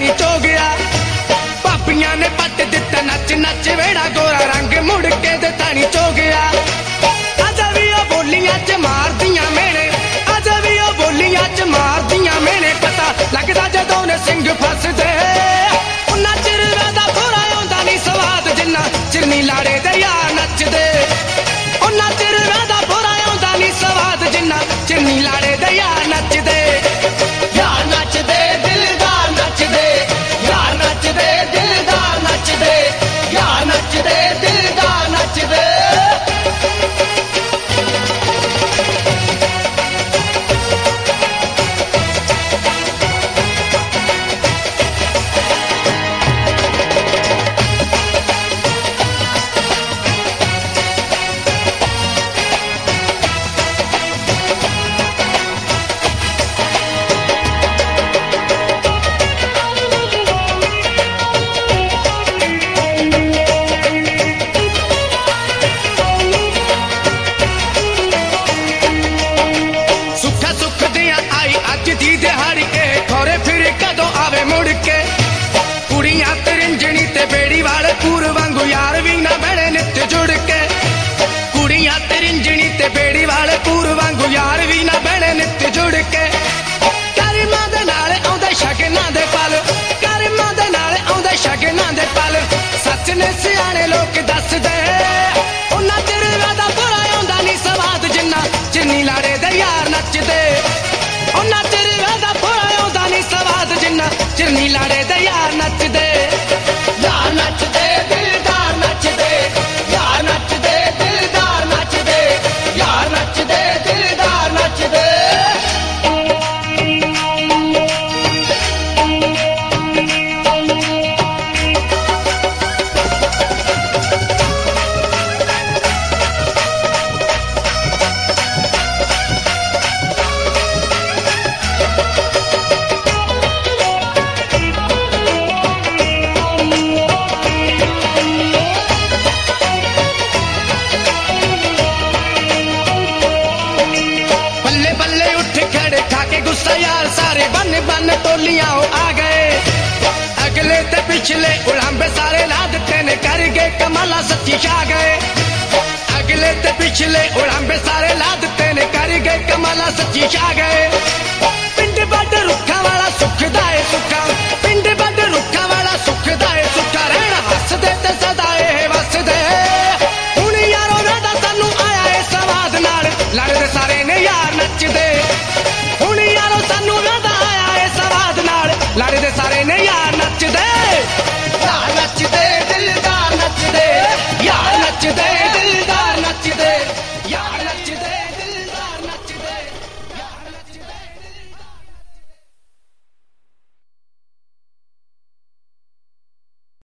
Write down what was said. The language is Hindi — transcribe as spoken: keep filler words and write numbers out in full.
तानी चो गया पापियां ने पट दिता नच नच वेड़ा गोरा रंग मुड़ के दे तानी चो गया अजा भी ओ बोलियां च मार दियां मेने अजा भी ओ बोलियां च मार दियां मेने पता लगदा जदों ने सिंह फसदे उन्ना चिर वेदा पूरा आंदा नहीं स्वाद जिन्ना चिरनी लाड़े दे यार नचदे उन्ना चिर वेदा पूरा आंदा नहीं स्वाद जिन्ना चिरनी लाड़े दे यार नचदे यार नचदे दिलदार नचदे यार नचदे दिलदार नचदे यार नचदे दिलदार नचदे सियाने लोग दस दे उन्ना चिर वेदा पूरा आंदा नहीं स्वाद जिन्ना चिरनी लाड़े दे यार नचदे उन्ना चिर वेदा पूरा आंदा नहीं स्वाद जिन्ना चिरनी लाड़े दे यार नचदे यार नचदे दिलदार नचदे यार नचदे दिलदार नचदे यार नचदे दिलदार नचदे टोलियां आ गए अगले ते पिछले उड़ांबे सारे ला दिते ने कर गए कमाला सच्ची छा गए अगले ते पिछले उड़ांबे सारे ला दिते ने कर गए कमाला सच्ची छा गए पिंड बड़ रुखा वाला सुखदा है सुखा पिंड बड़ रुखा वाला सुखदा है सुखा रहना हसदे ते सदा ए वसदे हुण यारो वेदा सानू आया है स्वाद नाल लड़दे सारे ने यार नचदे हुण यारो सानू वेदा आया है स्वाद नाल लड़दे